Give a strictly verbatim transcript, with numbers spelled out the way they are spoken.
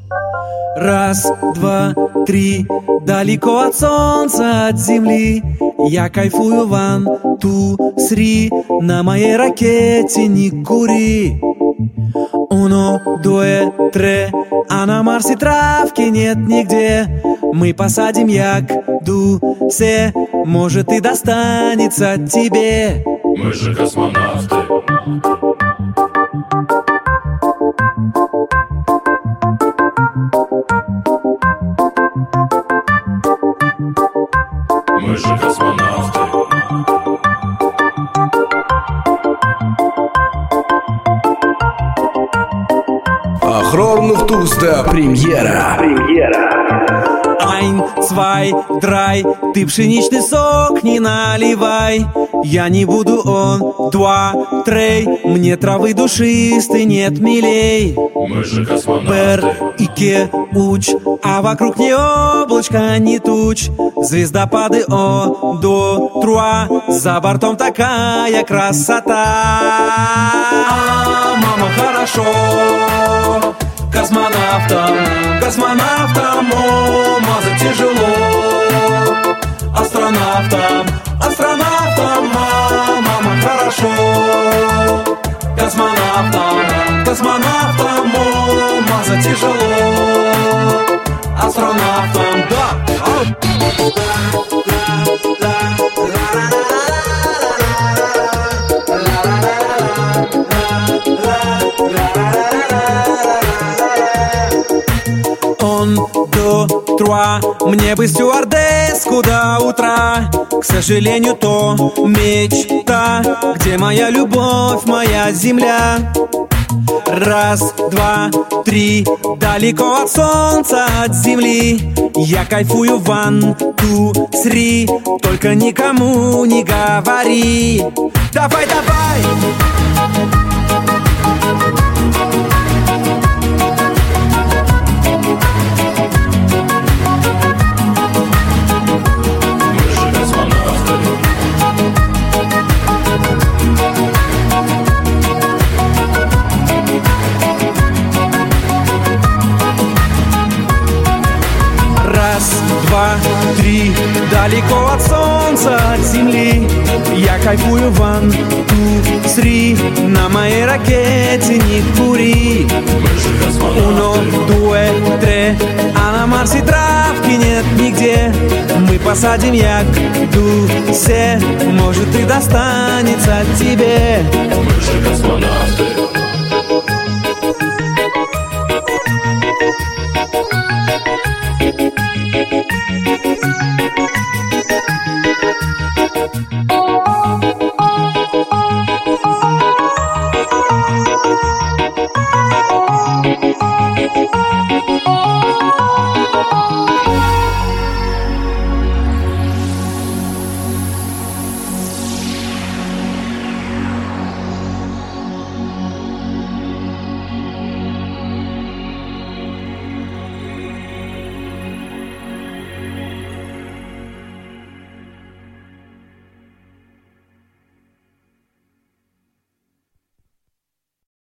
Раз, два, три, далеко от солнца, от земли. Я кайфую, ван, ту, сри, на моей ракете не кури. Уно, дуэ, тре, а на Марсе травки нет нигде. Мы посадим як, ду, се, может и достанется тебе. Мы же космонавты. Мы же космонавты. Огромных туста премьера. Ein, zwei, drei, ты пшеничный сок не наливай. Я не буду он, два, трей, мне травы душистой нет милей. Мы же космонавты. Бер, ике, уч, а вокруг не облачко, не туч. Звездопады о, до, труа, за бортом такая красота. А, мама, хорошо, космонавтам, космонавтам, о, мазать тяжело. Астронавтам, астронавтам, а, мама, хорошо. Космонавтам, космонавтам, о, мазать тяжело. Астронавтам, да. Он, до, труа, мне бы стюардесску до утра. К сожалению, то мечта, где моя любовь, моя земля. Раз, два, три, далеко от солнца, от земли. Я кайфую, ван, ту, сри, только никому не говори. Давай, давай! Раз, два, три, далеко от солнца, от земли. Я кайфую, ван, ту, сри, на моей ракете не кури. Уно, дуэ, тре, а на Марсе травки нет нигде. Мы посадим як, ду, се, может и достанется тебе. Мы же космонавты.